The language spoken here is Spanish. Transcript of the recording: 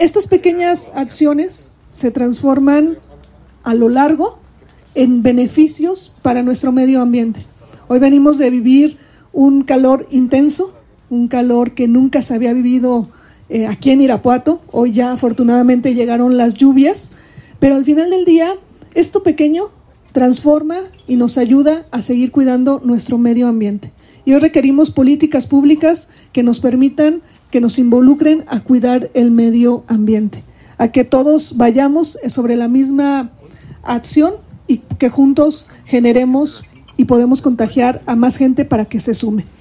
estas pequeñas acciones se transforman a lo largo en beneficios para nuestro medio ambiente. Hoy venimos de vivir un calor intenso, un calor que nunca se había vivido aquí en Irapuato. Hoy ya afortunadamente llegaron las lluvias, pero al final del día esto pequeño transforma y nos ayuda a seguir cuidando nuestro medio ambiente. Y hoy requerimos políticas públicas que nos permitan, que nos involucren a cuidar el medio ambiente, a que todos vayamos sobre la misma acción y que juntos generemos y podemos contagiar a más gente para que se sume.